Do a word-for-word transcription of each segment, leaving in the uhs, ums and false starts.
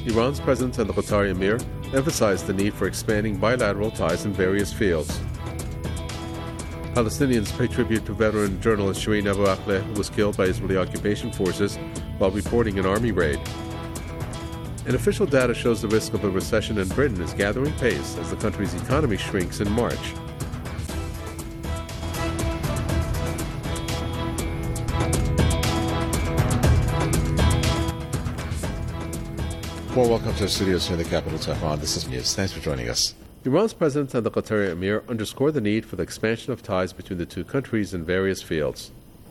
Iran's president and the Qatari emir emphasized the need for expanding bilateral ties in various fields. Palestinians pay tribute to veteran journalist Shireen Abu Akleh, who was killed by Israeli occupation forces while reporting an army raid. And official data shows the risk of a recession in Britain is gathering pace as the country's economy shrinks in March. Well, welcome to the studios here in the capital, Tehran. This is News. Thanks for joining us. Iran's president and the Qatari emir underscored the need for the expansion of ties between the two countries in various fields.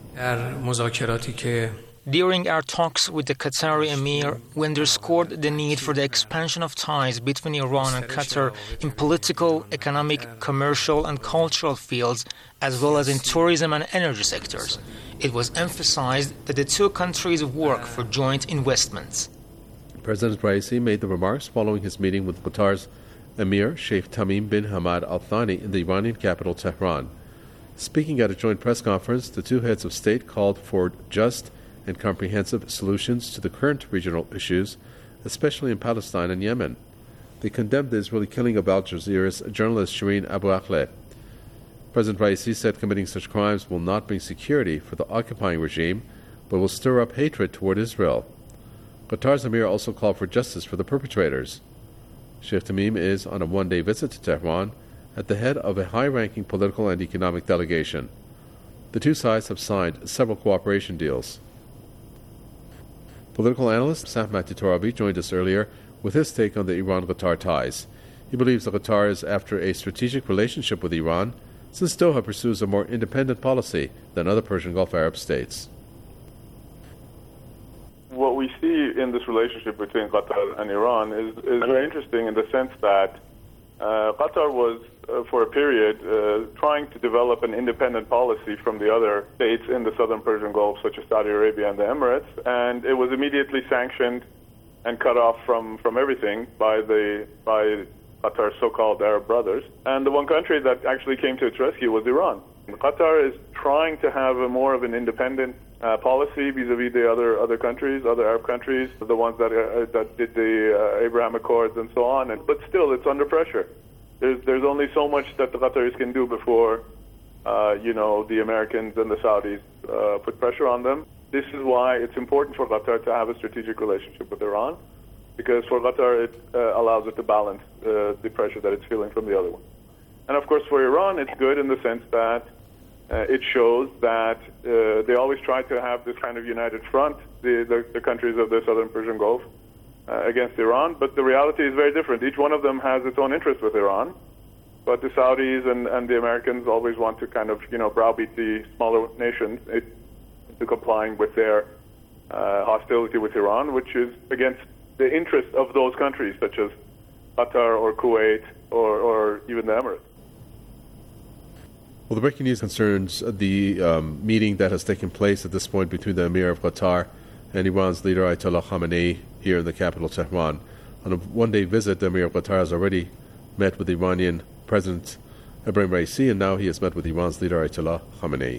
During our talks with the Qatari emir, we underscored the need for the expansion of ties between Iran and Qatar in political, economic, commercial and cultural fields, as well as in tourism and energy sectors. It was emphasized that the two countries work for joint investments. President Raisi made the remarks following his meeting with Qatar's Emir Sheikh Tamim bin Hamad Al Thani in the Iranian capital, Tehran. Speaking at a joint press conference, the two heads of state called for just and comprehensive solutions to the current regional issues, especially in Palestine and Yemen. They condemned the Israeli killing of Al Jazeera's journalist Shireen Abu Akleh. President Raisi said committing such crimes will not bring security for the occupying regime, but will stir up hatred toward Israel. Qatar's emir also called for justice for the perpetrators. Sheikh Tamim is on a one-day visit to Tehran at the head of a high-ranking political and economic delegation. The two sides have signed several cooperation deals. Political analyst Sam Torabi joined us earlier with his take on the Iran-Qatar ties. He believes that Qatar is after a strategic relationship with Iran, since Doha pursues a more independent policy than other Persian Gulf Arab states. What we see in this relationship between Qatar and Iran is, is very interesting in the sense that uh, Qatar was, uh, for a period, uh, trying to develop an independent policy from the other states in the southern Persian Gulf, such as Saudi Arabia and the Emirates, and it was immediately sanctioned and cut off from, from everything by the by Qatar's so-called Arab brothers. And the one country that actually came to its rescue was Iran. And Qatar is trying to have a more of an independent Uh, policy vis-a-vis the other other countries, other Arab countries, the ones that uh, that did the uh, Abraham Accords and so on. And, but still, it's under pressure. There's there's only so much that the Qataris can do before, uh, you know, the Americans and the Saudis uh, put pressure on them. This is why it's important for Qatar to have a strategic relationship with Iran, because for Qatar it uh, allows it to balance uh, the pressure that it's feeling from the other one. And of course, for Iran, it's good in the sense that Uh, it shows that uh, they always try to have this kind of united front, the, the, the countries of the southern Persian Gulf, uh, against Iran. But the reality is very different. Each one of them has its own interest with Iran. But the Saudis and, and the Americans always want to kind of, you know, browbeat the smaller nations into complying with their uh, hostility with Iran, which is against the interest of those countries, such as Qatar or Kuwait or, or even the Emirates. Well, the breaking news concerns the um, meeting that has taken place at this point between the Emir of Qatar and Iran's leader Ayatollah Khamenei here in the capital, Tehran. On a one-day visit, the Emir of Qatar has already met with Iranian President Ebrahim Raisi, and now he has met with Iran's leader Ayatollah Khamenei.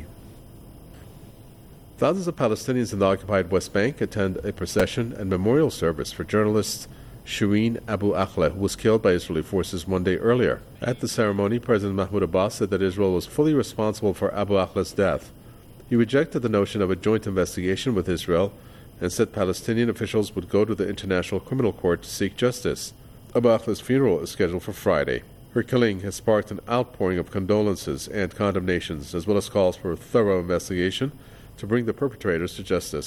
Thousands of Palestinians in the occupied West Bank attend a procession and memorial service for journalist Shireen Abu Akleh, who was killed by Israeli forces one day earlier. At the ceremony, President Mahmoud Abbas said that Israel was fully responsible for Abu Akleh's death. He rejected the notion of a joint investigation with Israel and said Palestinian officials would go to the International Criminal Court to seek justice. Abu Akleh's funeral is scheduled for Friday. Her killing has sparked an outpouring of condolences and condemnations, as well as calls for a thorough investigation to bring the perpetrators to justice.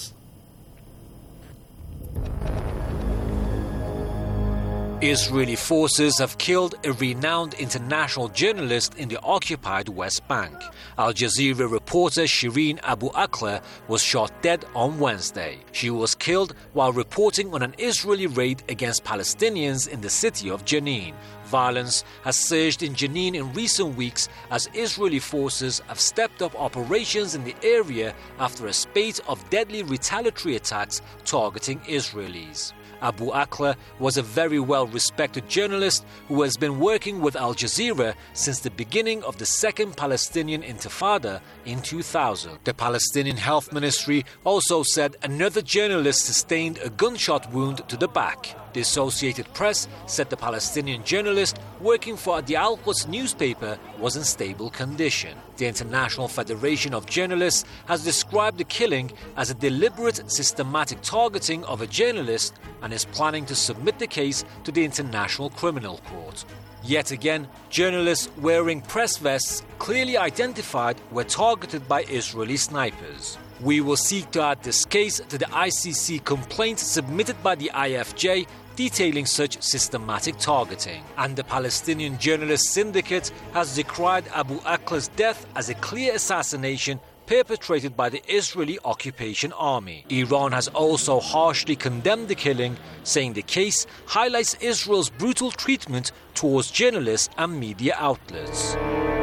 Israeli forces have killed a renowned international journalist in the occupied West Bank. Al Jazeera reporter Shireen Abu Akleh was shot dead on Wednesday. She was killed while reporting on an Israeli raid against Palestinians in the city of Jenin. Violence has surged in Jenin in recent weeks as Israeli forces have stepped up operations in the area after a spate of deadly retaliatory attacks targeting Israelis. Abu Akleh was a very well-respected journalist who has been working with Al Jazeera since the beginning of the Second Palestinian Intifada in two thousand. The Palestinian Health Ministry also said another journalist sustained a gunshot wound to the back. The Associated Press said the Palestinian journalist working for the Al-Quds newspaper was in stable condition. The International Federation of Journalists has described the killing as a deliberate, systematic targeting of a journalist and is planning to submit the case to the International Criminal Court. Yet again, journalists wearing press vests clearly identified were targeted by Israeli snipers. We will seek to add this case to the I C C complaint submitted by the I F J detailing such systematic targeting. And the Palestinian Journalist Syndicate has decried Abu Akleh's death as a clear assassination perpetrated by the Israeli occupation army. Iran has also harshly condemned the killing, saying the case highlights Israel's brutal treatment towards journalists and media outlets.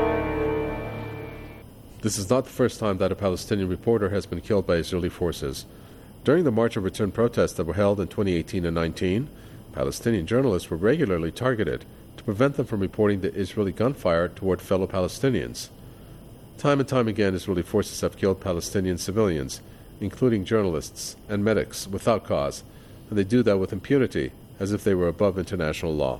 This is not the first time that a Palestinian reporter has been killed by Israeli forces. During the March of Return protests that were held in twenty eighteen and nineteen, Palestinian journalists were regularly targeted to prevent them from reporting the Israeli gunfire toward fellow Palestinians. Time and time again, Israeli forces have killed Palestinian civilians, including journalists and medics, without cause, and they do that with impunity, as if they were above international law.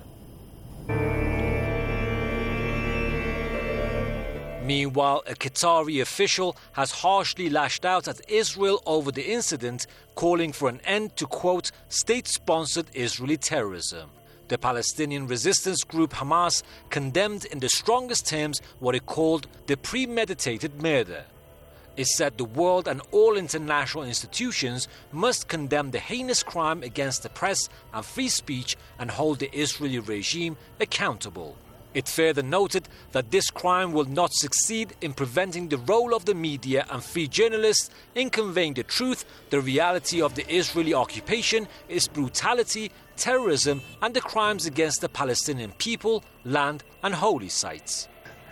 Meanwhile, a Qatari official has harshly lashed out at Israel over the incident, calling for an end to, quote, state-sponsored Israeli terrorism. The Palestinian resistance group Hamas condemned in the strongest terms what it called the premeditated murder. It said the world and all international institutions must condemn the heinous crime against the press and free speech and hold the Israeli regime accountable. It further noted that this crime will not succeed in preventing the role of the media and free journalists in conveying the truth. The reality of the Israeli occupation is brutality, terrorism, and the crimes against the Palestinian people, land, and holy sites.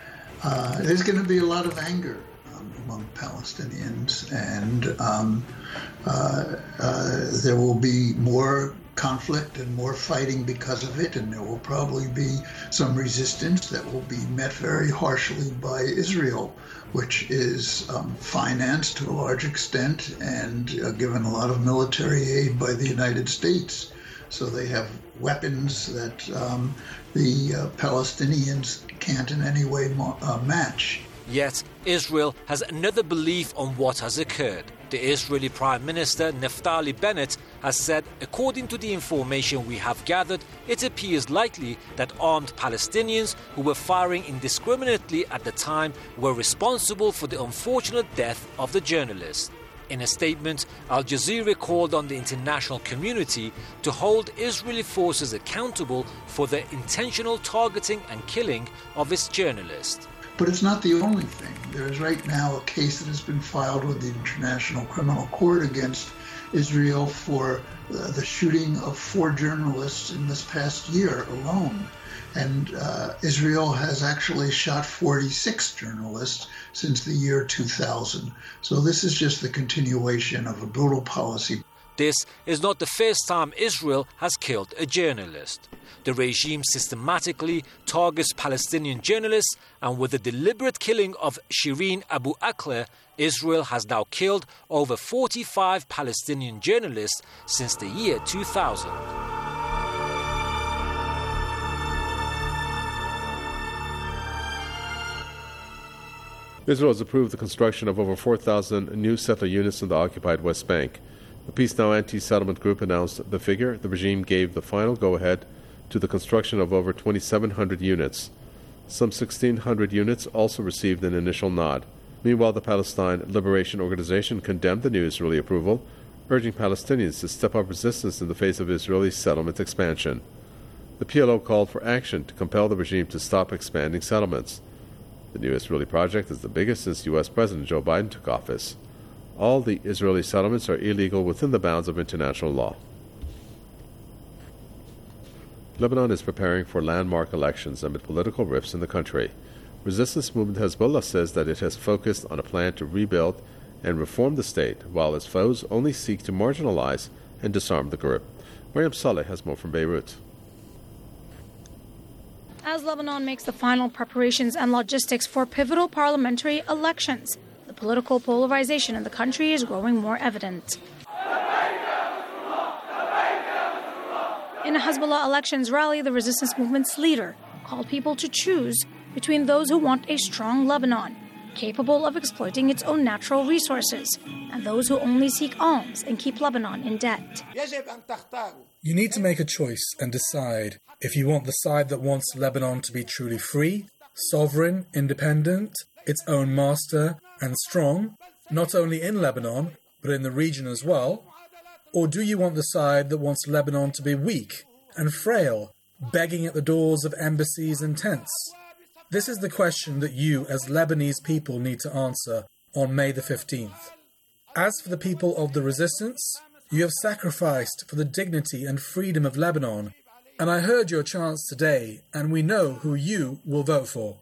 Uh, there's going to be a lot of anger um, among Palestinians, and um, uh, uh, there will be more conflict and more fighting because of it, and there will probably be some resistance that will be met very harshly by Israel, which is um, financed to a large extent and uh, given a lot of military aid by the United States. So they have weapons that um, the uh, Palestinians can't in any way mo- uh, match. Yet, Israel has another belief on what has occurred. The Israeli Prime Minister Naftali Bennett has said, according to the information we have gathered, it appears likely that armed Palestinians who were firing indiscriminately at the time were responsible for the unfortunate death of the journalist. In a statement, Al Jazeera called on the international community to hold Israeli forces accountable for the intentional targeting and killing of its journalist. But it's not the only thing. There is right now a case that has been filed with the International Criminal Court against Israel for uh, the shooting of four journalists in this past year alone. And uh, Israel has actually shot forty-six journalists since the year two thousand. So this is just the continuation of a brutal policy. This is not the first time Israel has killed a journalist. The regime systematically targets Palestinian journalists, and with the deliberate killing of Shireen Abu Akleh, Israel has now killed over forty-five Palestinian journalists since the year two thousand. Israel has approved the construction of over four thousand new settler units in the occupied West Bank. The Peace Now anti-settlement group announced the figure. The regime gave the final go-ahead to the construction of over twenty-seven hundred units. Some sixteen hundred units also received an initial nod. Meanwhile, the Palestine Liberation Organization condemned the new Israeli approval, urging Palestinians to step up resistance in the face of Israeli settlement expansion. The P L O called for action to compel the regime to stop expanding settlements. The new Israeli project is the biggest since U S President Joe Biden took office. All the Israeli settlements are illegal within the bounds of international law. Lebanon is preparing for landmark elections amid political rifts in the country. Resistance movement Hezbollah says that it has focused on a plan to rebuild and reform the state, while its foes only seek to marginalize and disarm the group. Mariam Saleh has more from Beirut. As Lebanon makes the final preparations and logistics for pivotal parliamentary elections, the political polarization in the country is growing more evident. In In a Hezbollah elections rally, the resistance movement's leader called people to choose between those who want a strong Lebanon, capable of exploiting its own natural resources, and those who only seek alms and keep Lebanon in debt. You need to make a choice and decide if you want the side that wants Lebanon to be truly free, sovereign, independent, its own master, and strong, not only in Lebanon, but in the region as well, or do you want the side that wants Lebanon to be weak and frail, begging at the doors of embassies and tents? This is the question that you, as Lebanese people, need to answer on May the fifteenth. As for the people of the resistance, you have sacrificed for the dignity and freedom of Lebanon, and I heard your chants today, and we know who you will vote for.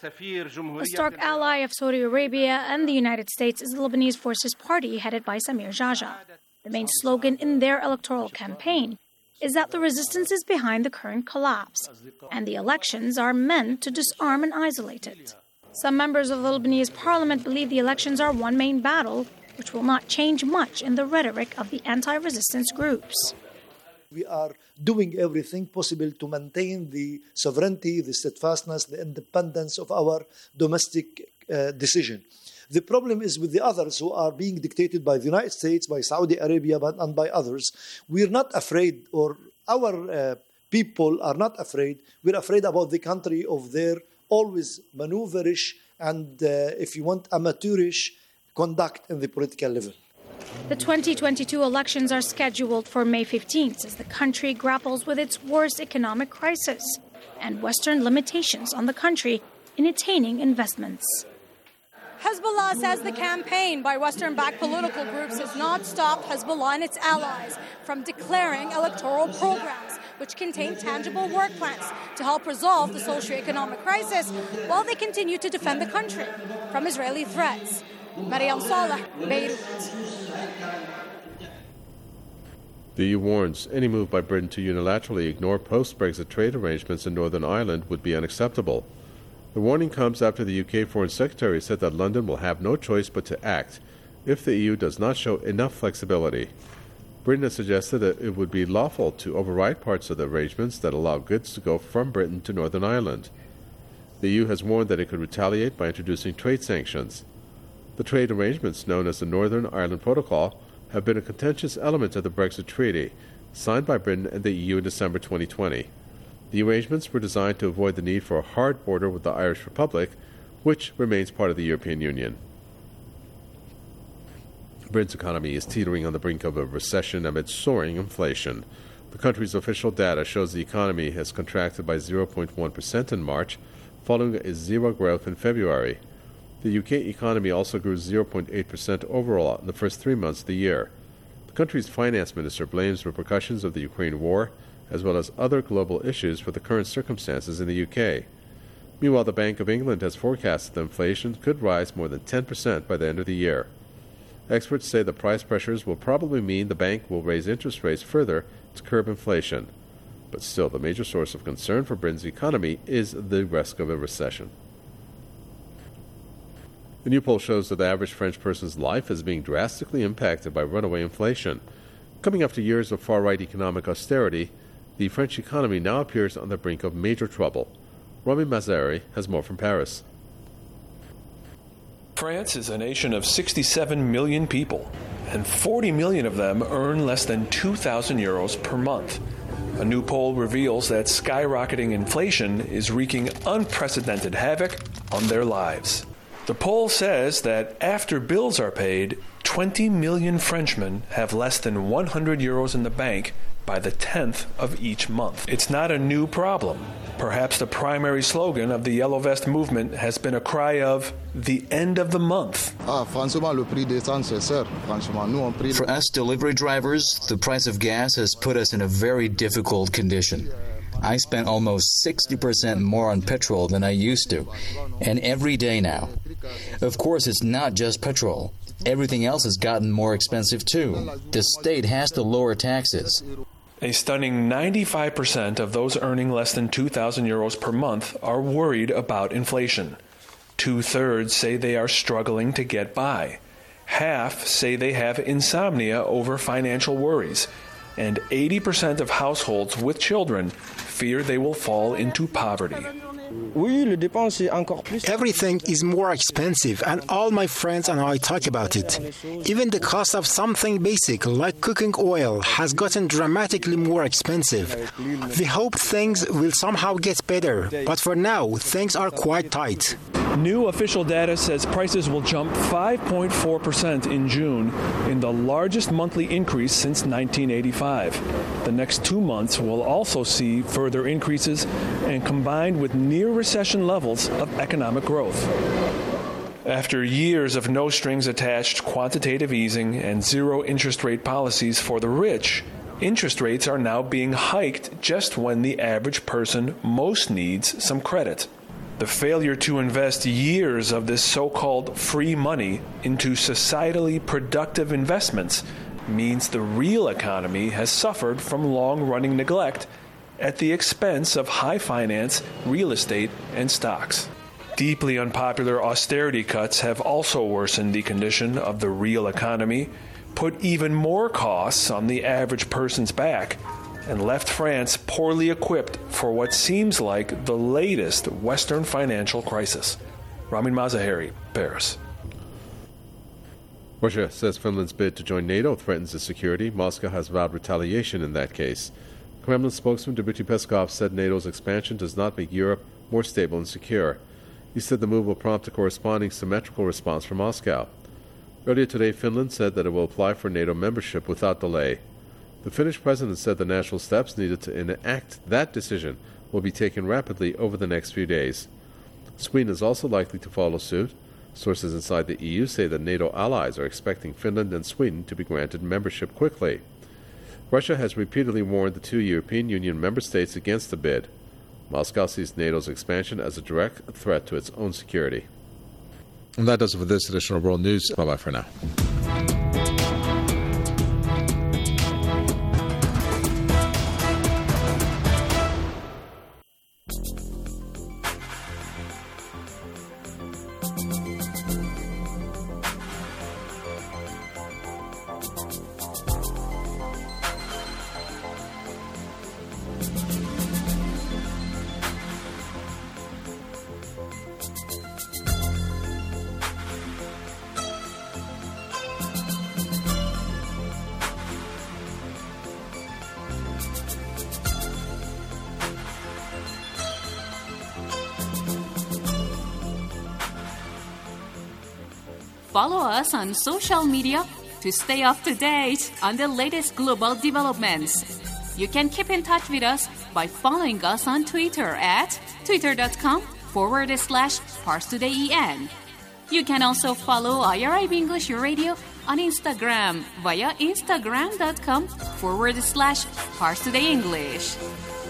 A stark ally of Saudi Arabia and the United States is the Lebanese Forces Party, headed by Samir Jaja. The main slogan in their electoral campaign is that the resistance is behind the current collapse, and the elections are meant to disarm and isolate it. Some members of the Lebanese parliament believe the elections are one main battle, which will not change much in the rhetoric of the anti-resistance groups. We are doing everything possible to maintain the sovereignty, the steadfastness, the independence of our domestic uh, decision. The problem is with the others who are being dictated by the United States, by Saudi Arabia, and by others. We're not afraid, or our uh, people are not afraid. We're afraid about the country of their always maneuverish and, uh, if you want, amateurish conduct in the political level. The twenty twenty-two elections are scheduled for May fifteenth as the country grapples with its worst economic crisis and Western limitations on the country in attaining investments. Hezbollah says the campaign by Western-backed political groups has not stopped Hezbollah and its allies from declaring electoral programs which contain tangible work plans to help resolve the socio-economic crisis while they continue to defend the country from Israeli threats. Mariam Saleh, Beirut. The E U warns any move by Britain to unilaterally ignore post-Brexit trade arrangements in Northern Ireland would be unacceptable. The warning comes after the U K Foreign Secretary said that London will have no choice but to act if the E U does not show enough flexibility. Britain has suggested that it would be lawful to override parts of the arrangements that allow goods to go from Britain to Northern Ireland. The E U has warned that it could retaliate by introducing trade sanctions. The trade arrangements, known as the Northern Ireland Protocol, have been a contentious element of the Brexit Treaty, signed by Britain and the E U in December twenty twenty. The arrangements were designed to avoid the need for a hard border with the Irish Republic, which remains part of the European Union. Britain's economy is teetering on the brink of a recession amid soaring inflation. The country's official data shows the economy has contracted by zero point one percent in March, following a zero growth in February. The U K economy also grew zero point eight percent overall in the first three months of the year. The country's finance minister blames repercussions of the Ukraine war, as well as other global issues, for the current circumstances in the U K. Meanwhile, the Bank of England has forecasted that inflation could rise more than ten percent by the end of the year. Experts say the price pressures will probably mean the bank will raise interest rates further to curb inflation. But still, the major source of concern for Britain's economy is the risk of a recession. The new poll shows that the average French person's life is being drastically impacted by runaway inflation. Coming after years of far-right economic austerity, the French economy now appears on the brink of major trouble. Rami Mazari has more from Paris. France is a nation of sixty-seven million people, and forty million of them earn less than two thousand euros per month. A new poll reveals that skyrocketing inflation is wreaking unprecedented havoc on their lives. The poll says that after bills are paid, twenty million Frenchmen have less than one hundred euros in the bank by the tenth of each month. It's not a new problem. Perhaps the primary slogan of the Yellow Vest movement has been a cry of the end of the month. For us delivery drivers, the price of gas has put us in a very difficult condition. I spent almost sixty percent more on petrol than I used to, and every day now. Of course, it's not just petrol. Everything else has gotten more expensive too. The state has to lower taxes. A stunning ninety-five percent of those earning less than two thousand euros per month are worried about inflation. Two-thirds say they are struggling to get by. Half say they have insomnia over financial worries. and eighty percent of households with children fear they will fall into poverty. Everything is more expensive, and all my friends and I talk about it. Even the cost of something basic, like cooking oil, has gotten dramatically more expensive. We hope things will somehow get better, but for now, things are quite tight. New official data says prices will jump five point four percent in June, in the largest monthly increase since nineteen eighty-five. The next two months will also see further increases, and combined with near recession levels of economic growth. After years of no strings attached quantitative easing and zero interest rate policies for the rich, interest rates are now being hiked just when the average person most needs some credit. The failure to invest years of this so-called free money into societally productive investments means the real economy has suffered from long-running neglect at the expense of high finance, real estate, and stocks. Deeply unpopular austerity cuts have also worsened the condition of the real economy, put even more costs on the average person's back, and left France poorly equipped for what seems like the latest Western financial crisis. Ramin Mazaheri, Paris. Russia says Finland's bid to join NATO threatens its security. Moscow has vowed retaliation in that case. Kremlin spokesman Dmitry Peskov said NATO's expansion does not make Europe more stable and secure. He said the move will prompt a corresponding symmetrical response from Moscow. Earlier today, Finland said that it will apply for NATO membership without delay. The Finnish president said the national steps needed to enact that decision will be taken rapidly over the next few days. Sweden is also likely to follow suit. Sources inside the E U say that NATO allies are expecting Finland and Sweden to be granted membership quickly. Russia has repeatedly warned the two European Union member states against the bid. Moscow sees NATO's expansion as a direct threat to its own security. And that does it for this edition of World News. Bye-bye for now. Follow us on social media to stay up to date on the latest global developments. You can keep in touch with us by following us on Twitter at twitter.com forward slash ParsTodayEN. You can also follow I R I B English Radio on Instagram via instagram.com forward slash ParsTodayEnglish.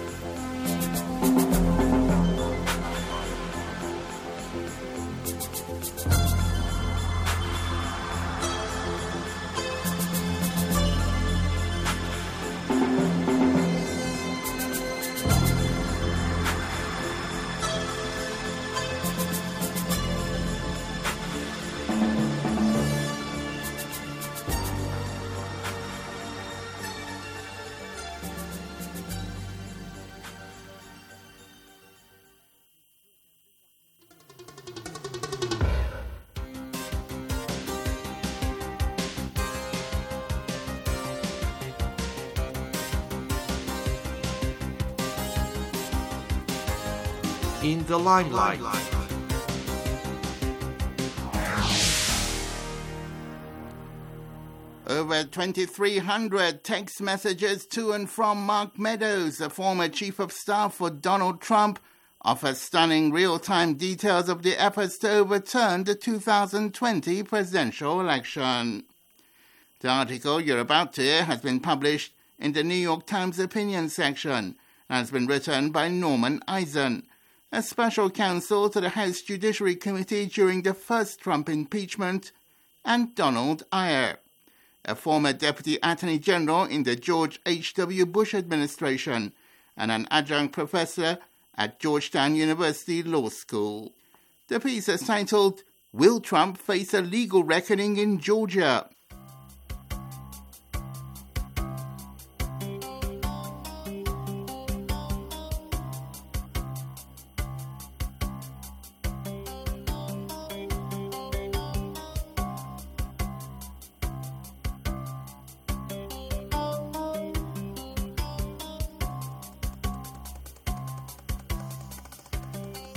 In the limelight. Over twenty-three hundred text messages to and from Mark Meadows, the former chief of staff for Donald Trump, offer stunning real-time details of the efforts to overturn the two thousand twenty presidential election. The article you're about to hear has been published in the New York Times opinion section and has been written by Norman Eisen, a special counsel to the House Judiciary Committee during the first Trump impeachment, and Donald Ayer, a former Deputy Attorney General in the George H W Bush administration and an adjunct professor at Georgetown University Law School. The piece is titled, "Will Trump Face a Legal Reckoning in Georgia?"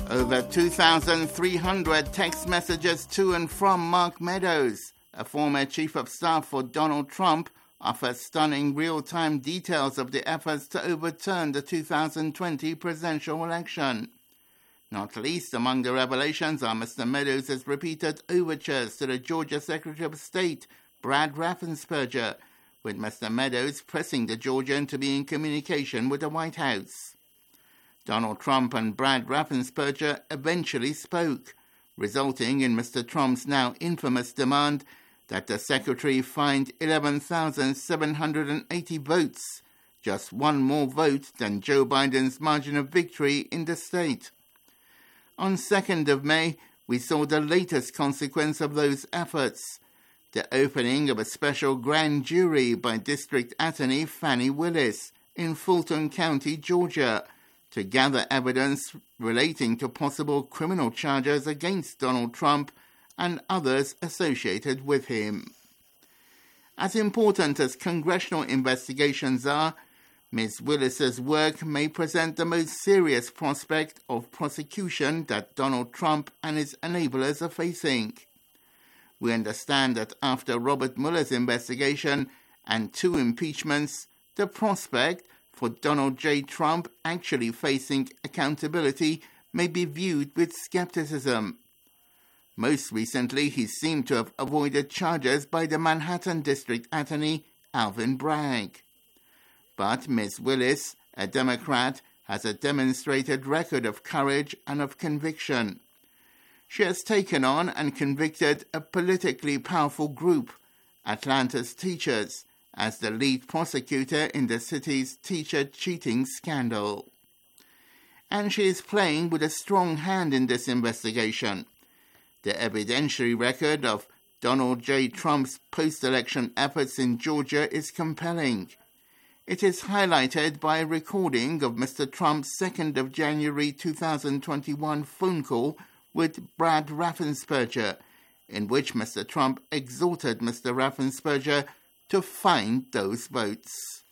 Over two thousand three hundred text messages to and from Mark Meadows, a former chief of staff for Donald Trump, offer stunning real-time details of the efforts to overturn the two thousand twenty presidential election. Not least among the revelations are Mister Meadows' repeated overtures to the Georgia Secretary of State, Brad Raffensperger, with Mister Meadows pressing the Georgian to be in communication with the White House. Donald Trump and Brad Raffensperger eventually spoke, resulting in Mister Trump's now infamous demand that the Secretary find eleven thousand seven hundred eighty votes, just one more vote than Joe Biden's margin of victory in the state. On second of May, we saw the latest consequence of those efforts, the opening of a special grand jury by District Attorney Fani Willis in Fulton County, Georgia, to gather evidence relating to possible criminal charges against Donald Trump and others associated with him. As important as congressional investigations are, Miz Willis's work may present the most serious prospect of prosecution that Donald Trump and his enablers are facing. We understand that after Robert Mueller's investigation and two impeachments, the prospect for Donald J. Trump actually facing accountability may be viewed with skepticism. Most recently, he seemed to have avoided charges by the Manhattan District Attorney, Alvin Bragg. But Miz Willis, a Democrat, has a demonstrated record of courage and of conviction. She has taken on and convicted a politically powerful group, Atlanta's teachers, as the lead prosecutor in the city's teacher cheating scandal. And she is playing with a strong hand in this investigation. The evidentiary record of Donald J. Trump's post-election efforts in Georgia is compelling. It is highlighted by a recording of Mister Trump's second of January two thousand twenty-one phone call with Brad Raffensperger, in which Mister Trump exhorted Mister Raffensperger to find those votes.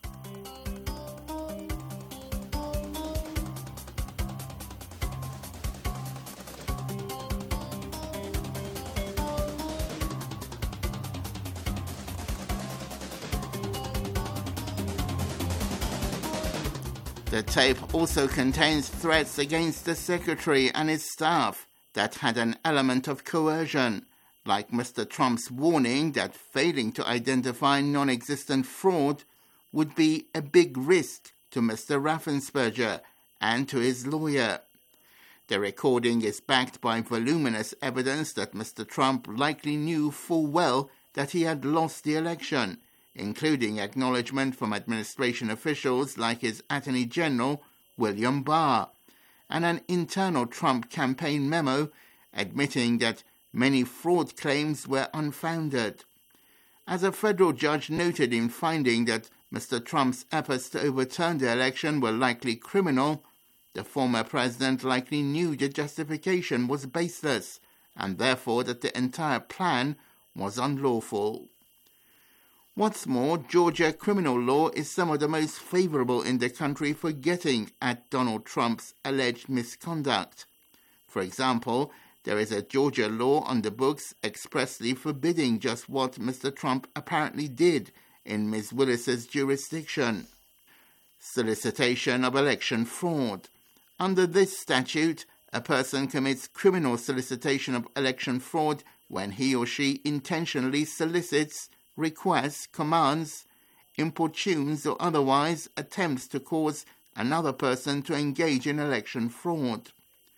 The tape also contains threats against the Secretary and his staff that had an element of coercion, like Mister Trump's warning that failing to identify non-existent fraud would be a big risk to Mister Raffensperger and to his lawyer. The recording is backed by voluminous evidence that Mister Trump likely knew full well that he had lost the election, including acknowledgement from administration officials like his Attorney General, William Barr, and an internal Trump campaign memo admitting that many fraud claims were unfounded. As a federal judge noted in finding that Mister Trump's efforts to overturn the election were likely criminal, the former president likely knew the justification was baseless, and therefore that the entire plan was unlawful. What's more, Georgia criminal law is some of the most favorable in the country for getting at Donald Trump's alleged misconduct. For example, there is a Georgia law on the books expressly forbidding just what Mister Trump apparently did in Miz Willis's jurisdiction: solicitation of election fraud. Under this statute, a person commits criminal solicitation of election fraud when he or she intentionally solicits, requests, commands, importunes, or otherwise attempts to cause another person to engage in election fraud.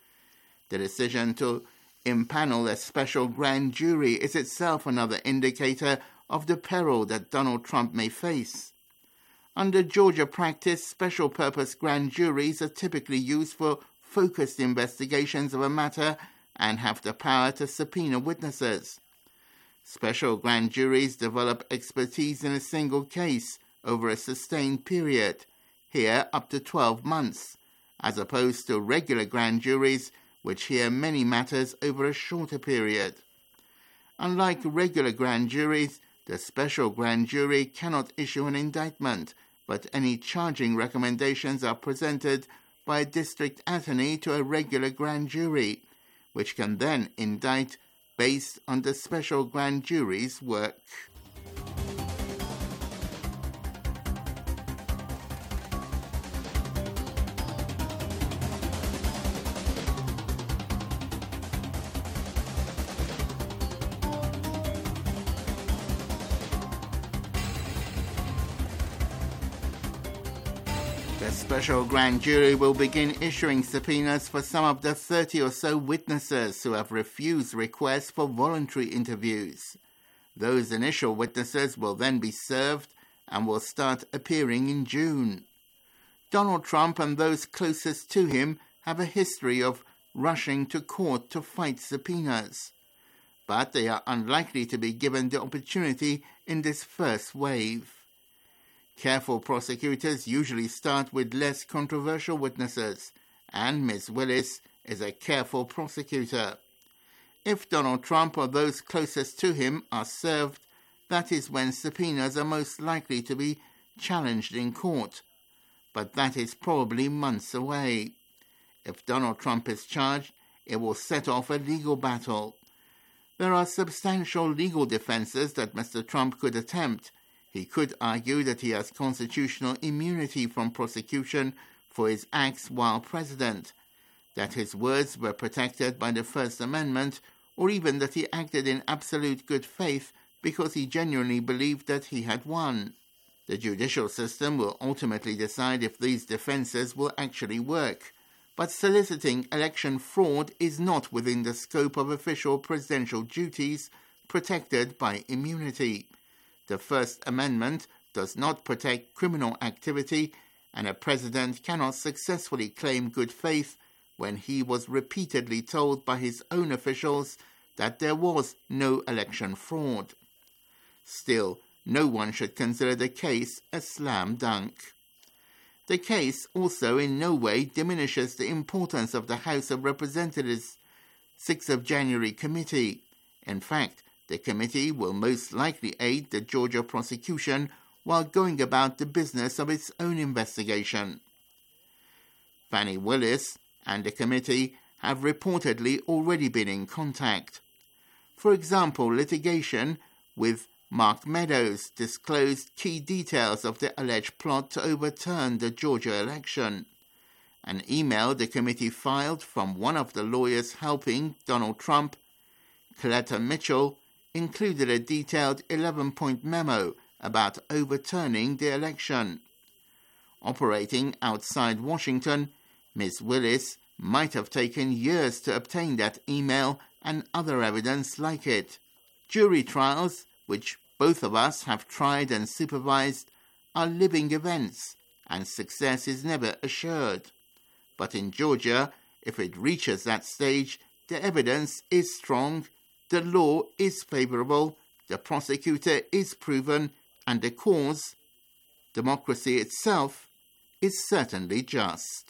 The decision to impanel a special grand jury is itself another indicator of the peril that Donald Trump may face. Under Georgia practice, special purpose grand juries are typically used for focused investigations of a matter and have the power to subpoena witnesses. Special grand juries develop expertise in a single case over a sustained period, here up to twelve months, as opposed to regular grand juries which hear many matters over a shorter period. Unlike regular grand juries, the special grand jury cannot issue an indictment, but any charging recommendations are presented by a district attorney to a regular grand jury, which can then indict based on the special grand jury's work. The special grand jury will begin issuing subpoenas for some of the thirty or so witnesses who have refused requests for voluntary interviews. Those initial witnesses will then be served and will start appearing in June. Donald Trump and those closest to him have a history of rushing to court to fight subpoenas, but they are unlikely to be given the opportunity in this first wave. Careful prosecutors usually start with less controversial witnesses, and Miz Willis is a careful prosecutor. If Donald Trump or those closest to him are served, that is when subpoenas are most likely to be challenged in court, but that is probably months away. If Donald Trump is charged, it will set off a legal battle. There are substantial legal defenses that Mister Trump could attempt. He could argue that he has constitutional immunity from prosecution for his acts while president, that his words were protected by the First Amendment, or even that he acted in absolute good faith because he genuinely believed that he had won. The judicial system will ultimately decide if these defenses will actually work, but soliciting election fraud is not within the scope of official presidential duties protected by immunity. The First Amendment does not protect criminal activity, and a president cannot successfully claim good faith when he was repeatedly told by his own officials that there was no election fraud. Still, no one should consider the case a slam dunk. The case also in no way diminishes the importance of the House of Representatives' sixth of January committee. In fact, the committee will most likely aid the Georgia prosecution while going about the business of its own investigation. Fani Willis and the committee have reportedly already been in contact. For example, litigation with Mark Meadows disclosed key details of the alleged plot to overturn the Georgia election. An email the committee filed from one of the lawyers helping Donald Trump, Coletta Mitchell, included a detailed eleven-point memo about overturning the election. Operating outside Washington, Miz Willis might have taken years to obtain that email and other evidence like it. Jury trials, which both of us have tried and supervised, are living events, and success is never assured. But in Georgia, if it reaches that stage, the evidence is strong, the law is favorable, the prosecutor is proven, and the cause, democracy itself, is certainly just.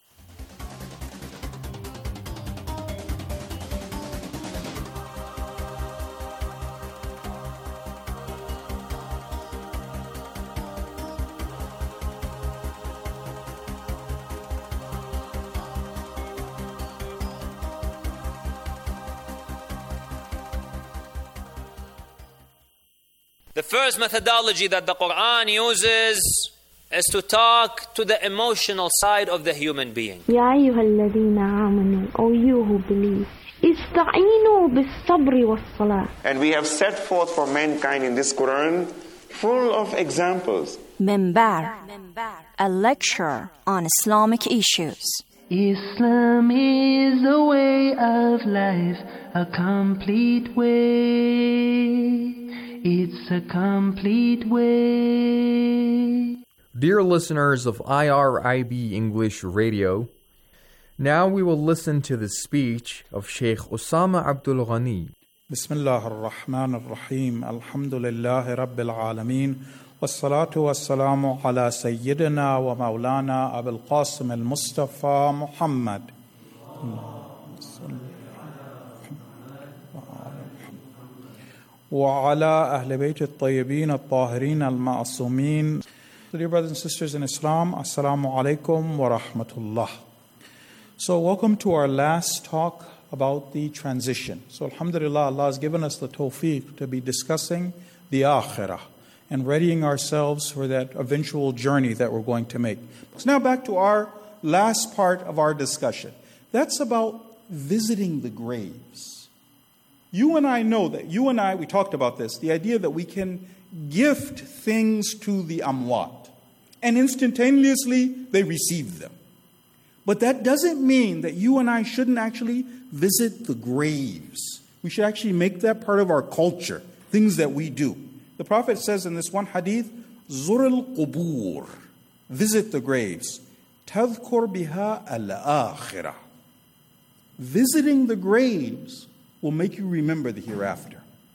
The first methodology that the Quran uses is to talk to the emotional side of the human being. يا أيها الذين آمنوا, O you who believe, استعينوا بالصبر والصلاة. And we have set forth for mankind in this Quran full of examples. Minbar, a lecture on Islamic issues. Islam is a way of life, a complete way. It's a complete way. Dear listeners of I R I B English Radio, now we will listen to the speech of Sheikh Osama Abdul Ghani. Bismillah ar-Rahman ar-Rahim. Alhamdulillah Rabbil Alameen. Wassalatu wassalamu ala Sayyidina wa Maulana Abul Qasim al-Mustafa Muhammad. وعلى أهل بيت الطيبين الطاهرين المعصومين. So dear brothers and sisters in Islam, Assalamu alaikum wa rahmatullah. So welcome to our last talk about the transition. So alhamdulillah, Allah has given us the tawfiq to be discussing the akhirah and readying ourselves for that eventual journey that we're going to make. So now back to our last part of our discussion. That's about visiting the graves. You and I know that, you and I, we talked about this, the idea that we can gift things to the amwat, and instantaneously they receive them. But that doesn't mean that you and I shouldn't actually visit the graves. We should actually make that part of our culture, things that we do. The Prophet says in this one hadith, Zur al-qubur, visit the graves. Tadhkur biha al-akhirah. Visiting the graves will make you remember the hereafter.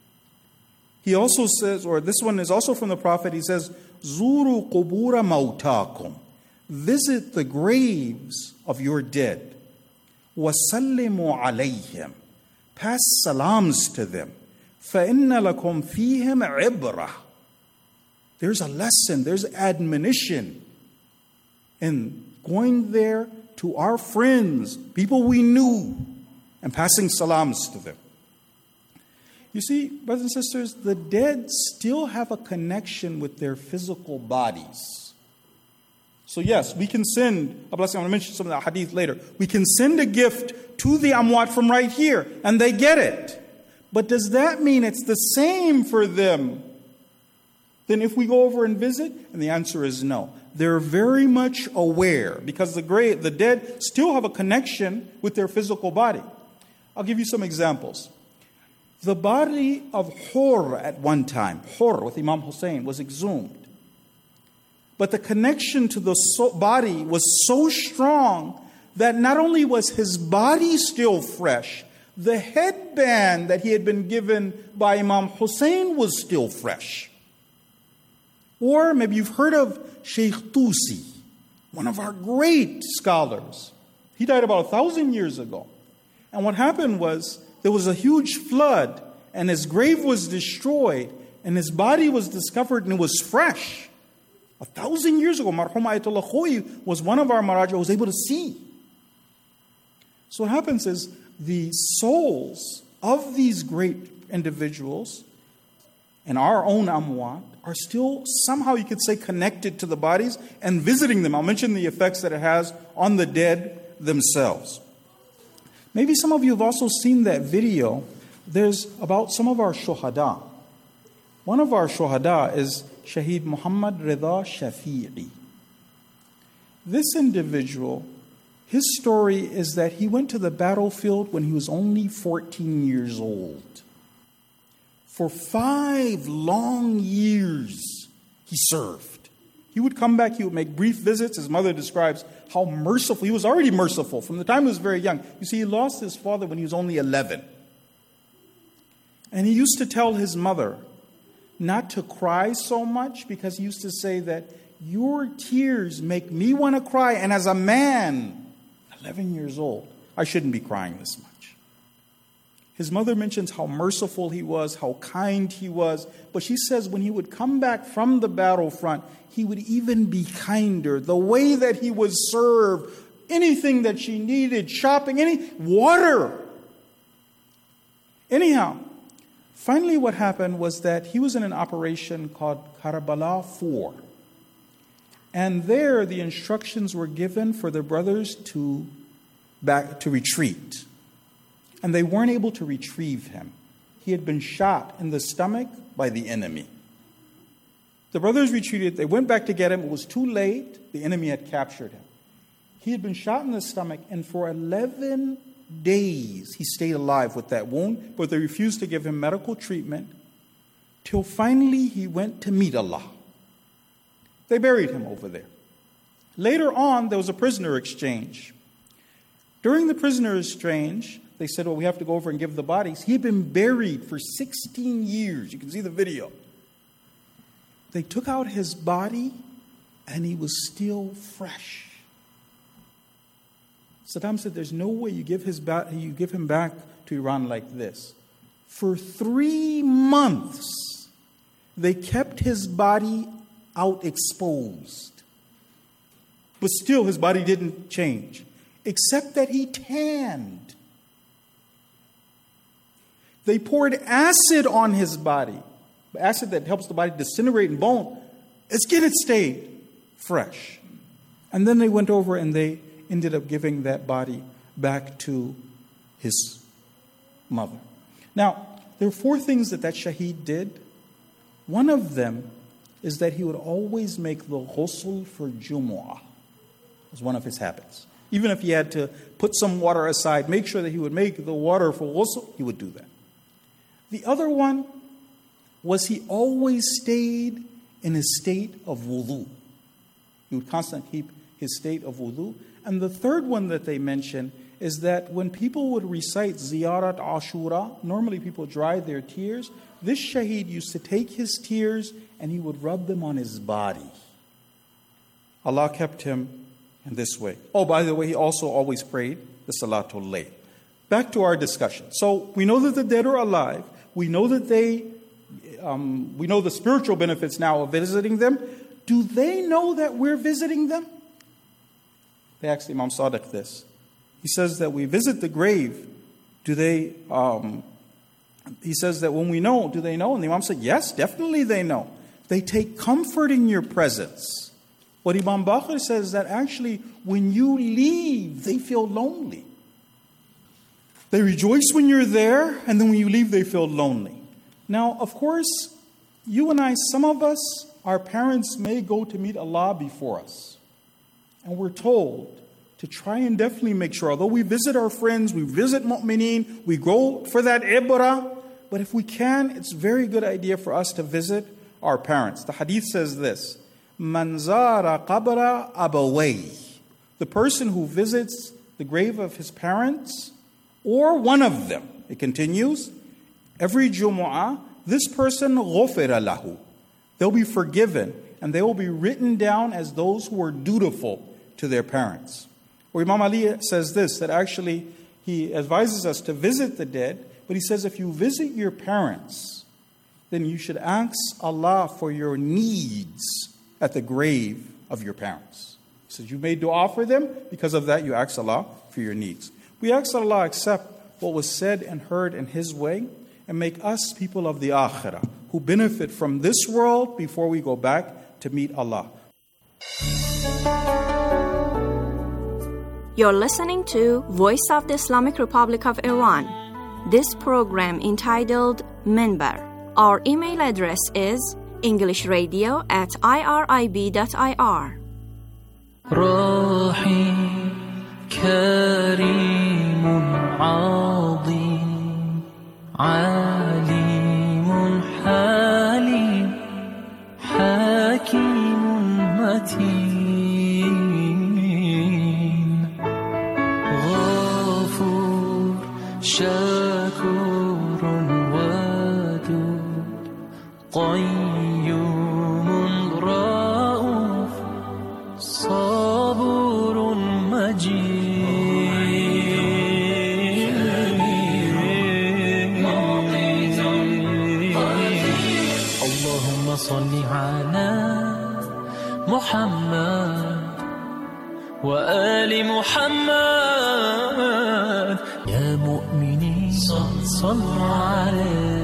He also says, or this one is also from the Prophet, he says, Zuru qubura mautakum. Visit the graves of your dead. Wasallimu alayhim. Pass salams to them. فَإِنَّ لَكُمْ فِيهِمْ عِبْرَةً. There's a lesson, there's admonition in going there to our friends, people we knew, and passing salams to them. You see, brothers and sisters, the dead still have a connection with their physical bodies. So yes, we can send, a blessing, I'm going to mention some of the hadith later, we can send a gift to the amwat from right here, and they get it. But does that mean it's the same for them than if we go over and visit? And the answer is no. They're very much aware, because the great, the dead still have a connection with their physical body. I'll give you some examples. The body of Hur at one time, Hur with Imam Hussein, was exhumed. But the connection to the so- body was so strong that not only was his body still fresh, the headband that he had been given by Imam Hussein was still fresh. Or maybe you've heard of Sheikh Tusi, one of our great scholars. He died about a thousand years ago. And what happened was there was a huge flood and his grave was destroyed and his body was discovered and it was fresh. A thousand years ago, Marhum Ayatollah Khoyi was one of our Maraja who was able to see. So what happens is the souls of these great individuals and our own amwat are still somehow, you could say, connected to the bodies and visiting them. I'll mention the effects that it has on the dead themselves. Maybe some of you have also seen that video. There's about some of our shuhada. One of our shuhada is Shaheed Muhammad Rida Shafi'i. This individual, his story is that he went to the battlefield when he was only fourteen years old. For five long years, he served. He would come back, he would make brief visits. His mother describes how merciful, he was already merciful from the time he was very young. You see, he lost his father when he was only eleven. And he used to tell his mother not to cry so much because he used to say that your tears make me want to cry. And as a man, eleven years old, I shouldn't be crying this much. His mother mentions how merciful he was, how kind he was. But she says when he would come back from the battlefront, he would even be kinder. The way that he was served, anything that she needed, shopping, any water. Anyhow, finally what happened was that he was in an operation called Karbala four. And there the instructions were given for the brothers to back to retreat. And they weren't able to retrieve him. He had been shot in the stomach by the enemy. The brothers retreated. They went back to get him. It was too late. The enemy had captured him. He had been shot in the stomach, and for eleven days he stayed alive with that wound, but they refused to give him medical treatment till finally he went to meet Allah. They buried him over there. Later on, there was a prisoner exchange. During the prisoner exchange, they said, well, we have to go over and give the bodies. He had been buried for sixteen years. You can see the video. They took out his body, and he was still fresh. Saddam said, there's no way you give, his ba- you give him back to Iran like this. For three months, they kept his body out exposed. But still, his body didn't change, except that he tanned. They poured acid on his body, acid that helps the body disintegrate in bone. His skin had stayed fresh. And then they went over and they ended up giving that body back to his mother. Now, there are four things that that shaheed did. One of them is that he would always make the ghusl for Jumu'ah. It was one of his habits. Even if he had to put some water aside, make sure that he would make the water for ghusl, he would do that. The other one was he always stayed in a state of wudu. He would constantly keep his state of wudu. And the third one that they mention is that when people would recite Ziyarat Ashura, normally people dry their tears. This shaheed used to take his tears and he would rub them on his body. Allah kept him in this way. Oh, by the way, he also always prayed the Salatul Layl. Back to our discussion. So we know that the dead are alive. We know that they, um, we know the spiritual benefits now of visiting them. Do they know that we're visiting them? They asked Imam Sadiq this. He says that we visit the grave. Do they, um, he says that when we know, do they know? And the Imam said, yes, definitely they know. They take comfort in your presence. What Imam Baqir says is that actually when you leave, they feel lonely. They rejoice when you're there, and then when you leave, they feel lonely. Now, of course, you and I, some of us, our parents may go to meet Allah before us. And we're told to try and definitely make sure, although we visit our friends, we visit mu'mineen, we go for that ibrah, but if we can, it's a very good idea for us to visit our parents. The hadith says this, Man zara qabra abaway. The person who visits the grave of his parents, or one of them, it continues, every Jumu'ah, this person ghufira lahu. They'll be forgiven, and they will be written down as those who are dutiful to their parents. Or Imam Ali says this, that actually he advises us to visit the dead, but he says if you visit your parents, then you should ask Allah for your needs at the grave of your parents. He says you made dua for them, because of that you ask Allah for your needs. We ask Allah accept what was said and heard in His way, and make us people of the akhirah, who benefit from this world before we go back to meet Allah. You're listening to Voice of the Islamic Republic of Iran. This program entitled Minbar. Our email address is englishradio at irib dot I R. كريم عظيم عليم حليم حكيم متين غفور شكور ودود قيوم رؤوف صبور مجيد صل على محمد وآل محمد يا مؤمنين صلوا عليه.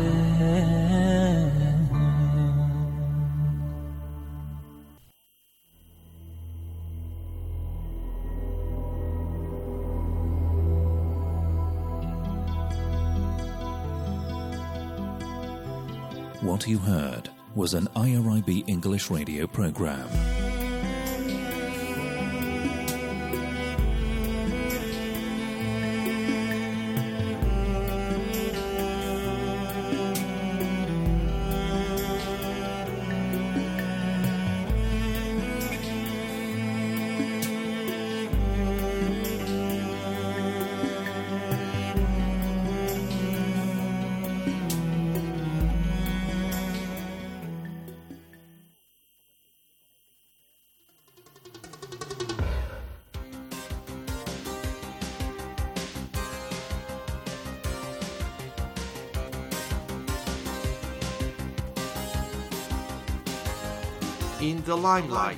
What you heard was an I R I B English radio program. in the limelight.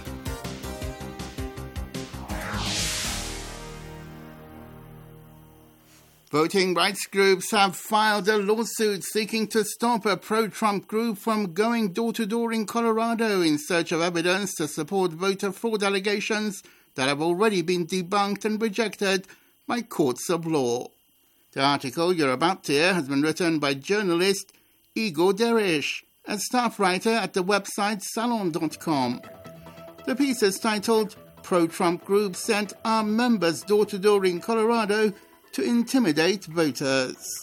Voting rights groups have filed a lawsuit seeking to stop a pro-Trump group from going door-to-door in Colorado in search of evidence to support voter fraud allegations that have already been debunked and rejected by courts of law. The article you're about to hear has been written by journalist Igor Derish, a staff writer at the website salon dot com. The piece is titled, Pro-Trump Group Sent Armed Members Door-to-Door in Colorado to Intimidate Voters.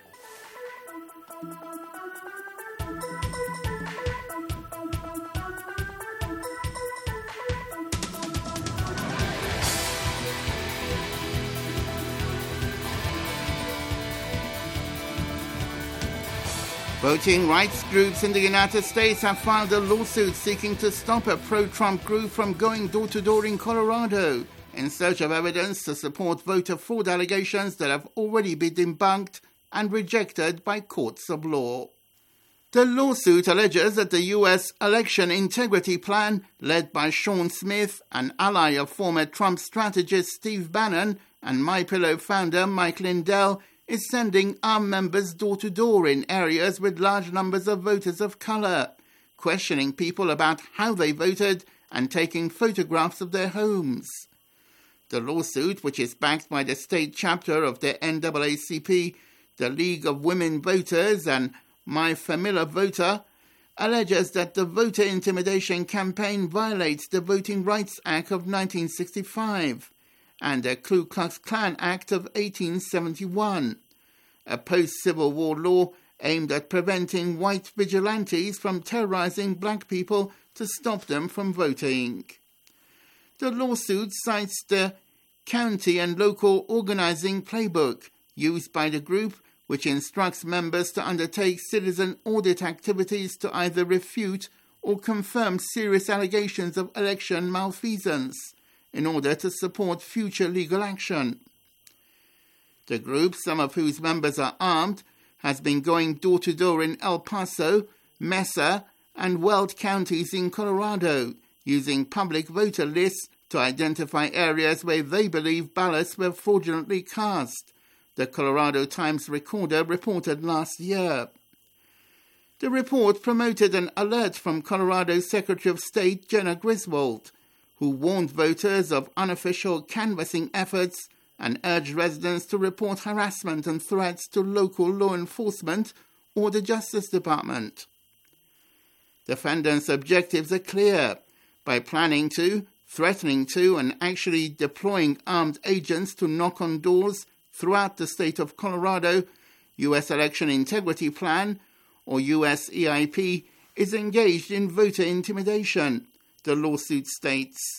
Voting rights groups in the United States have filed a lawsuit seeking to stop a pro-Trump group from going door-to-door in Colorado in search of evidence to support voter fraud allegations that have already been debunked and rejected by courts of law. The lawsuit alleges that the U S election integrity plan, led by Sean Smith, an ally of former Trump strategist Steve Bannon and MyPillow founder Mike Lindell, is sending armed members door-to-door in areas with large numbers of voters of color, questioning people about how they voted and taking photographs of their homes. The lawsuit, which is backed by the state chapter of the N double A C P, the League of Women Voters, and My Familiar Voter, alleges that the voter intimidation campaign violates the Voting Rights Act of nineteen sixty-five and the Ku Klux Klan Act of eighteen seventy-one, a post-Civil War law aimed at preventing white vigilantes from terrorizing black people to stop them from voting. The lawsuit cites the county and local organizing playbook used by the group, which instructs members to undertake citizen audit activities to either refute or confirm serious allegations of election malfeasance in order to support future legal action. The group, some of whose members are armed, has been going door-to-door in El Paso, Mesa, and Weld counties in Colorado, using public voter lists to identify areas where they believe ballots were fraudulently cast, the Colorado Times Recorder reported last year. The report promoted an alert from Colorado Secretary of State Jenna Griswold, who warned voters of unofficial canvassing efforts and urged residents to report harassment and threats to local law enforcement or the Justice Department. Defendants' objectives are clear. By planning to, threatening to, and actually deploying armed agents to knock on doors throughout the state of Colorado, U S Election Integrity Plan, or U S E I P, is engaged in voter intimidation, the lawsuit states.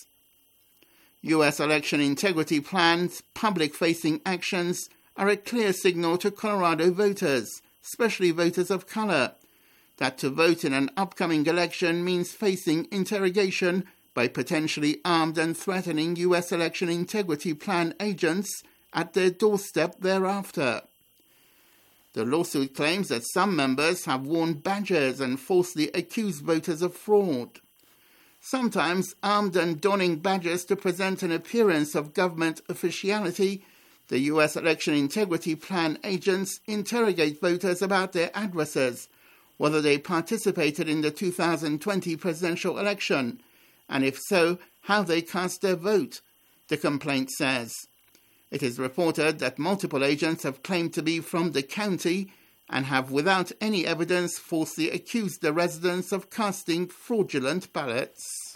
U S Election Integrity Plan's public-facing actions are a clear signal to Colorado voters, especially voters of color, that to vote in an upcoming election means facing interrogation by potentially armed and threatening U S Election Integrity Plan agents at their doorstep thereafter. The lawsuit claims that some members have worn badges and falsely accused voters of fraud. Sometimes armed and donning badges to present an appearance of government officiality, the U S Election Integrity Plan agents interrogate voters about their addresses, whether they participated in the two thousand twenty presidential election, and if so, how they cast their vote, the complaint says. It is reported that multiple agents have claimed to be from the county and have, without any evidence, falsely accused the residents of casting fraudulent ballots.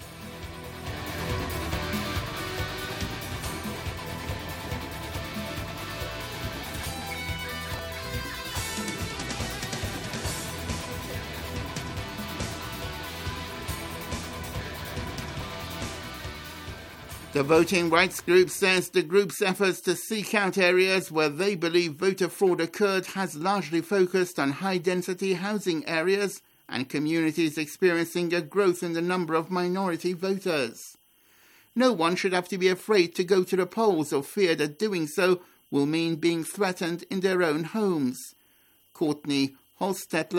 The voting rights group says the group's efforts to seek out areas where they believe voter fraud occurred has largely focused on high-density housing areas and communities experiencing a growth in the number of minority voters. No one should have to be afraid to go to the polls or fear that doing so will mean being threatened in their own homes. Courtney Holstetler,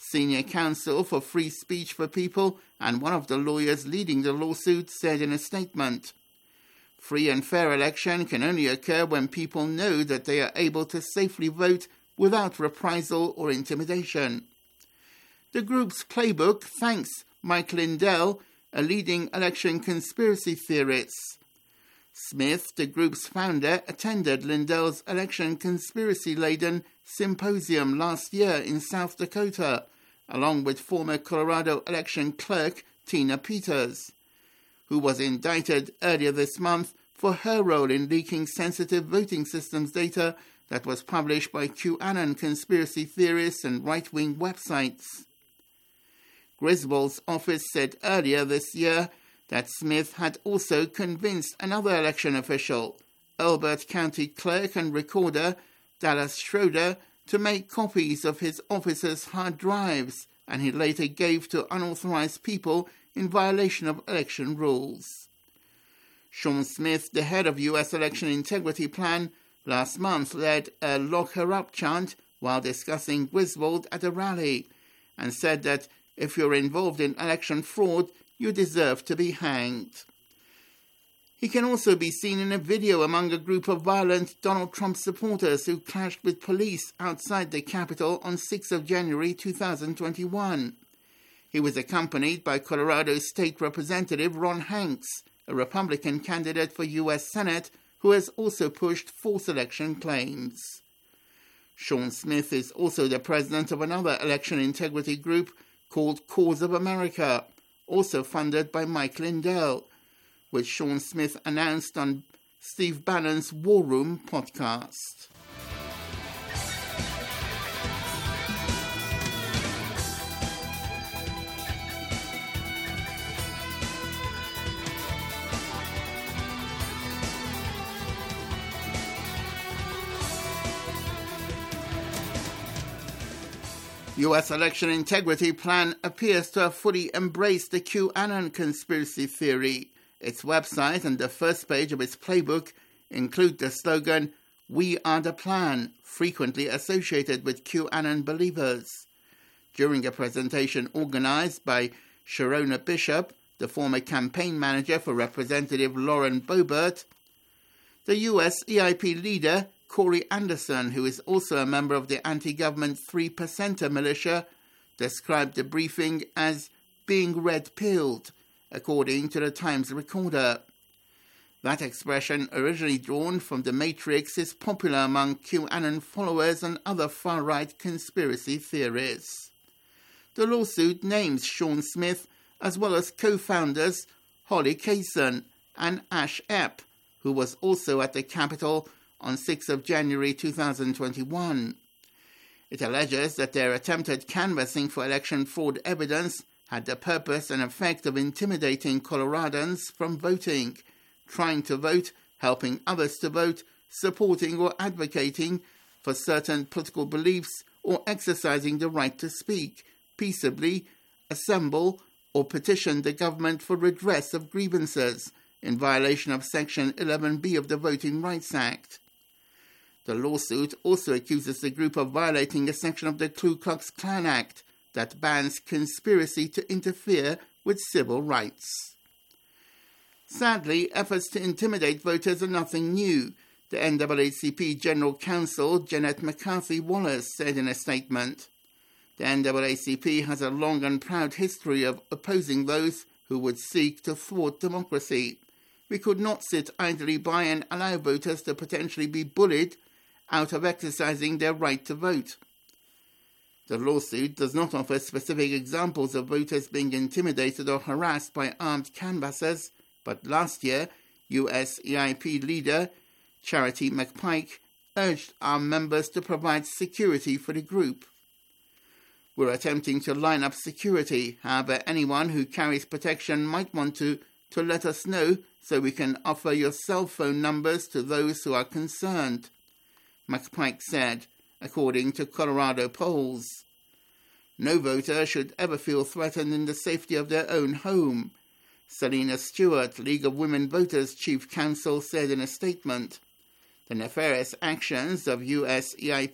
Senior counsel for Free Speech for People and one of the lawyers leading the lawsuit said in a statement, "Free and fair election can only occur when people know that they are able to safely vote without reprisal or intimidation." The group's playbook thanks Mike Lindell, a leading election conspiracy theorist. Smith, the group's founder, attended Lindell's election conspiracy-laden symposium last year in South Dakota, along with former Colorado election clerk Tina Peters, who was indicted earlier this month for her role in leaking sensitive voting systems data that was published by QAnon conspiracy theorists and right-wing websites. Griswold's office said earlier this year that Smith had also convinced another election official, Elbert County clerk and recorder Dallas Schroeder, to make copies of his office's hard drives, and he later gave to unauthorized people in violation of election rules. Sean Smith, the head of U S Election Integrity Plan, last month led a "lock her up" chant while discussing Griswold at a rally, and said that if you're involved in election fraud, you deserve to be hanged. He can also be seen in a video among a group of violent Donald Trump supporters who clashed with police outside the Capitol on sixth of January two thousand twenty-one. He was accompanied by Colorado State Representative Ron Hanks, a Republican candidate for U S Senate who has also pushed false election claims. Sean Smith is also the president of another election integrity group called Cause of America, also funded by Mike Lindell, which Sean Smith announced on Steve Bannon's War Room podcast. U S election integrity plan appears to have fully embraced the QAnon conspiracy theory. Its website and the first page of its playbook include the slogan, "We are the plan," frequently associated with QAnon believers. During a presentation organized by Sharona Bishop, the former campaign manager for Representative Lauren Boebert, the U S E I P leader Corey Anderson, who is also a member of the anti-government Three Percenter militia, described the briefing as being red-pilled, according to the Times Recorder. That expression, originally drawn from The Matrix, is popular among QAnon followers and other far-right conspiracy theorists. The lawsuit names Sean Smith as well as co-founders Holly Kaysen and Ash Epp, who was also at the Capitol on sixth of January two thousand twenty-one. It alleges that their attempted canvassing for election fraud evidence had the purpose and effect of intimidating Coloradans from voting, trying to vote, helping others to vote, supporting or advocating for certain political beliefs, or exercising the right to speak, peaceably, assemble, or petition the government for redress of grievances in violation of Section eleven B of the Voting Rights Act. The lawsuit also accuses the group of violating a section of the Ku Klux Klan Act that bans conspiracy to interfere with civil rights. Sadly, efforts to intimidate voters are nothing new, the N double A C P General Counsel Jeanette McCarthy Wallace said in a statement. The N double A C P has a long and proud history of opposing those who would seek to thwart democracy. We could not sit idly by and allow voters to potentially be bullied out of exercising their right to vote. The lawsuit does not offer specific examples of voters being intimidated or harassed by armed canvassers, but last year, U S E I P leader Charity McPike urged armed members to provide security for the group. We're attempting to line up security. However, anyone who carries protection might want to, to let us know so we can offer your cell phone numbers to those who are concerned, McPike said, according to Colorado polls. No voter should ever feel threatened in the safety of their own home, Selena Stewart, League of Women Voters chief counsel, said in a statement. The nefarious actions of U S E I P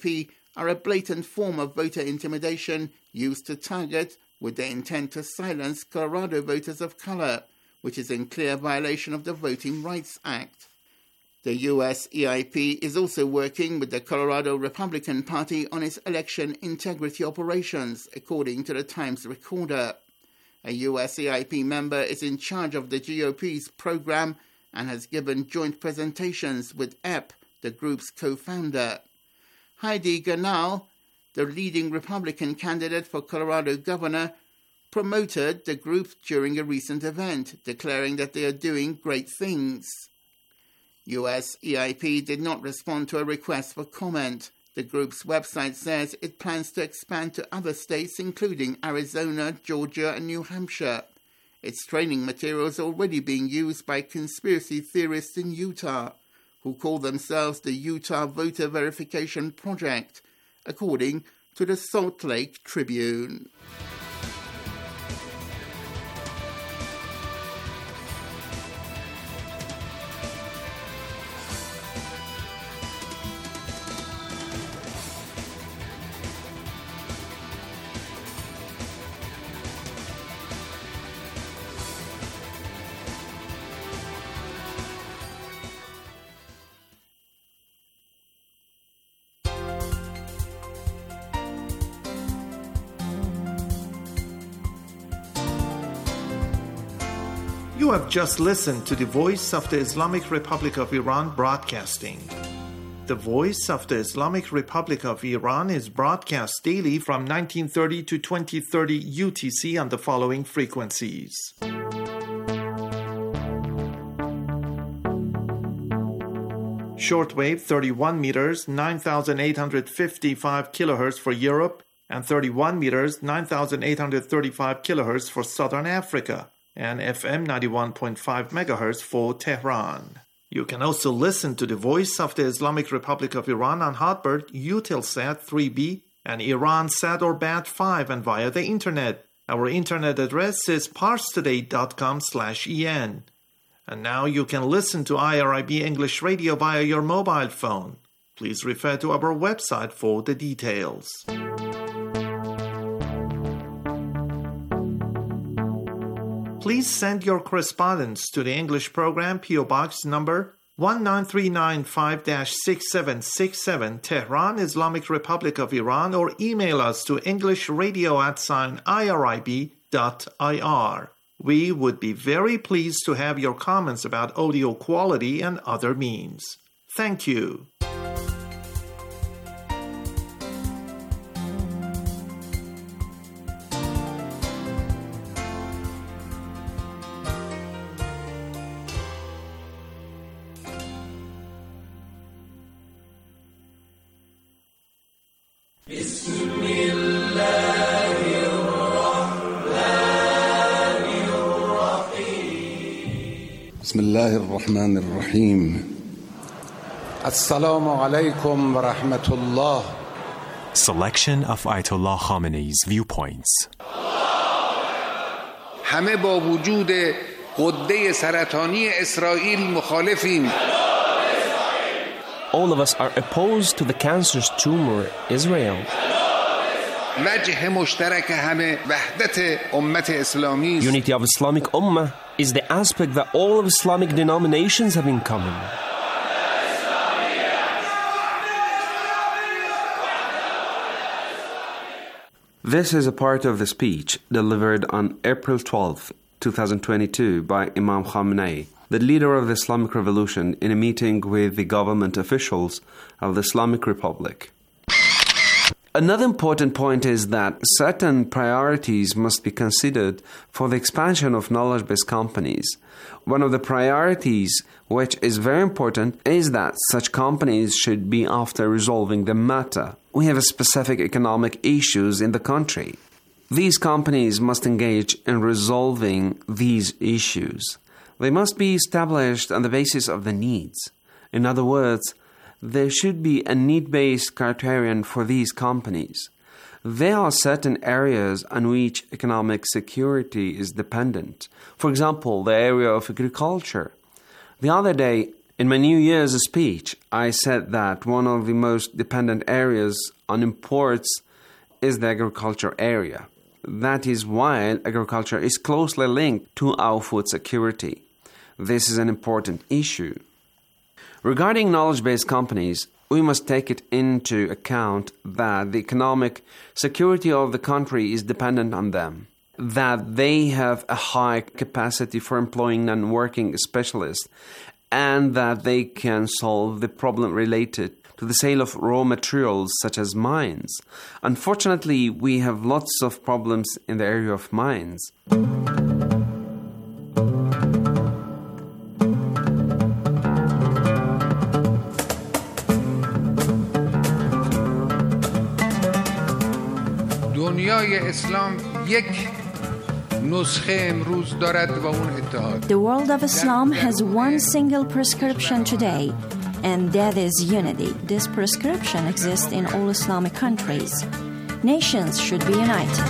are a blatant form of voter intimidation used to target, with the intent to silence, Colorado voters of color, which is in clear violation of the Voting Rights Act. The U S E I P is also working with the Colorado Republican Party on its election integrity operations, according to the Times Recorder. A U S E I P member is in charge of the G O P's program and has given joint presentations with E P, the group's co-founder. Heidi Ganahl, the leading Republican candidate for Colorado governor, promoted the group during a recent event, declaring that they are doing great things. U S E I P did not respond to a request for comment. The group's website says it plans to expand to other states, including Arizona, Georgia, and New Hampshire. Its training materials are already being used by conspiracy theorists in Utah, who call themselves the Utah Voter Verification Project, according to the Salt Lake Tribune. You have just listened to the Voice of the Islamic Republic of Iran broadcasting. The Voice of the Islamic Republic of Iran is broadcast daily from nineteen thirty to twenty thirty U T C on the following frequencies. Shortwave thirty-one meters, nine thousand eight hundred fifty-five kilohertz for Europe, and thirty-one meters, nine thousand eight hundred thirty-five kilohertz for Southern Africa, and F M ninety-one point five megahertz for Tehran. You can also listen to the Voice of the Islamic Republic of Iran on Hotbird, Eutelsat three B, and Iransat or Bat five, and via the Internet. Our Internet address is parstoday dot com slash en. And now you can listen to I R I B English Radio via your mobile phone. Please refer to our website for the details. Please send your correspondence to the English program, P O Box number one nine three nine five dash six seven six seven, Tehran, Islamic Republic of Iran, or email us to englishradio at sign irib dot ir. We would be very pleased to have your comments about audio quality and other means. Thank you. بسم الله الرحمن الرحيم السلام عليكم ورحمة الله. Selection of Ayatollah Khamenei's viewpoints. همه با وجود غده سرطانی اسرائیل مخالفیم. All of us are opposed to the cancerous tumor Israel. وجه مشترک همه وحدت امت اسلامی. Unity of Islamic Ummah is the aspect that all of Islamic denominations have in common. This is a part of the speech delivered on April twelfth, twenty twenty-two by Imam Khamenei, the leader of the Islamic Revolution, in a meeting with the government officials of the Islamic Republic. Another important point is that certain priorities must be considered for the expansion of knowledge-based companies. One of the priorities, which is very important, is that such companies should be after resolving the matter. We have specific economic issues in the country. These companies must engage in resolving these issues. They must be established on the basis of the needs. In other words, there should be a need-based criterion for these companies. There are certain areas on which economic security is dependent. For example, the area of agriculture. The other day, In my New Year's speech, I said that one of the most dependent areas on imports is the agriculture area. That is why agriculture is closely linked to our food security. This is an important issue. Regarding knowledge-based companies, we must take it into account that the economic security of the country is dependent on them, that they have a high capacity for employing non-working specialists, and that they can solve the problem related to the sale of raw materials such as mines. Unfortunately, we have lots of problems in the area of mines. دنیای اسلام یک نسخه امروز دارد و اون اتحاد. The world of Islam has one single prescription today, and that is unity. This prescription exists in all Islamic countries. Nations should be united.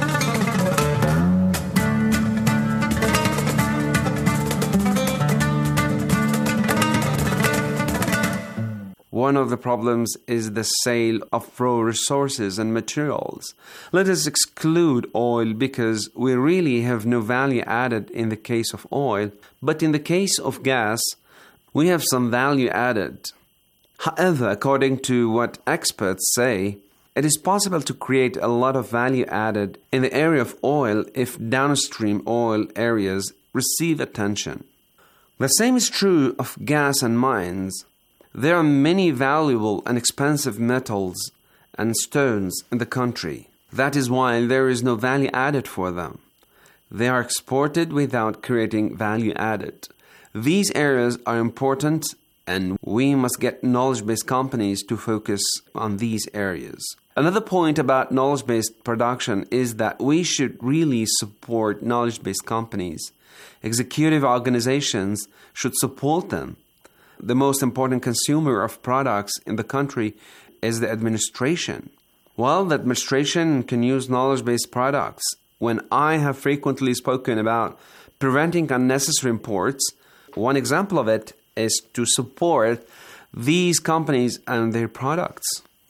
One of the problems is the sale of raw resources and materials. Let us exclude oil because we really have no value added in the case of oil, but in the case of gas, we have some value added. However, according to what experts say, it is possible to create a lot of value added in the area of oil if downstream oil areas receive attention. The same is true of gas and mines. There are many valuable and expensive metals and stones in the country. That is why there is no value added for them. They are exported without creating value added. These areas are important, and we must get knowledge-based companies to focus on these areas. Another point about knowledge-based production is that we should really support knowledge-based companies. Executive organizations should support them. The most important consumer of products in the country is the administration. Well, the administration can use knowledge-based products. When I have frequently spoken about preventing unnecessary imports, one example of it is to support these companies and their products.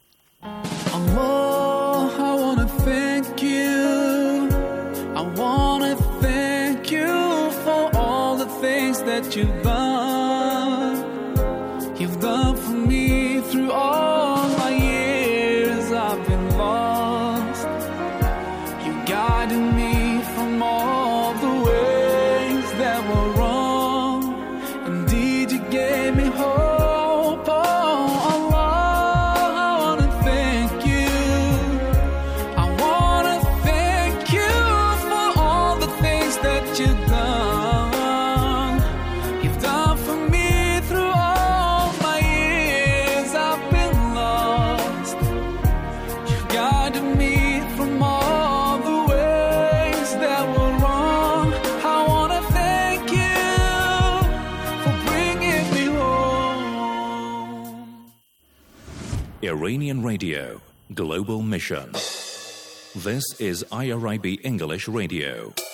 Allah, I want to thank you. I want to thank you for all the things that you've done. You've done for me through all my years I've been lost. You guided me from all the ways that were wrong. Indeed, you gave me hope. Oh, Allah, I want to thank you. I want to thank you for all the things that you've done. You've done for me through all my years I've been lost. You've guided me from all the ways that were wrong. I want to thank you for bringing me home. Iranian Radio, Global Mission. This is I R I B English Radio.